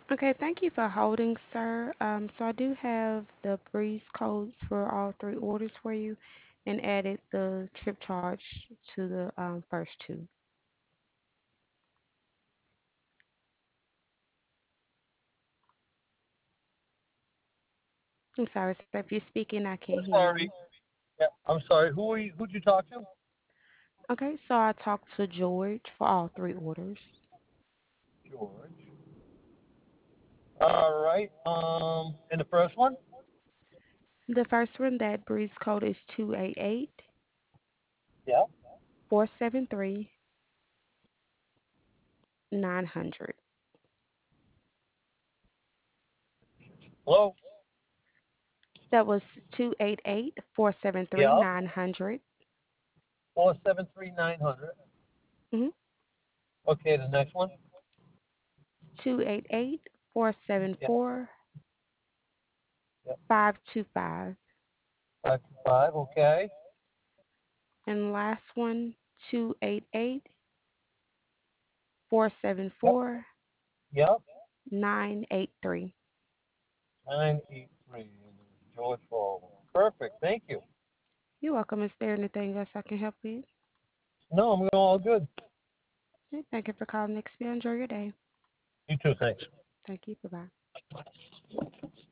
Okay, thank you for holding, sir. So I do have the breeze codes for all three orders for you and added the trip charge to the first two. I'm sorry, sir. If you're speaking, I can't I'm hear you. sorry. Yeah, I'm sorry. Who'd you talk to? Okay, so I talked to George for all three orders. George. All right. And the first one? The first one, that breeze code is 288 Yeah. 473 900. Hello. That was 288 473 Yeah. 900. 473-900. Mm-hmm. Okay. The next one. 288 four seven Yeah. four Yeah. 525. 525. Okay. And last one, 288 four seven Yep. four Yep. 983. 983. George Baldwin. Perfect. Thank you. You're welcome. Is there anything else I can help you? No, I'm all good. Okay, thank you for calling Next. Enjoy your day. You too. Thanks. Thank you. Bye bye.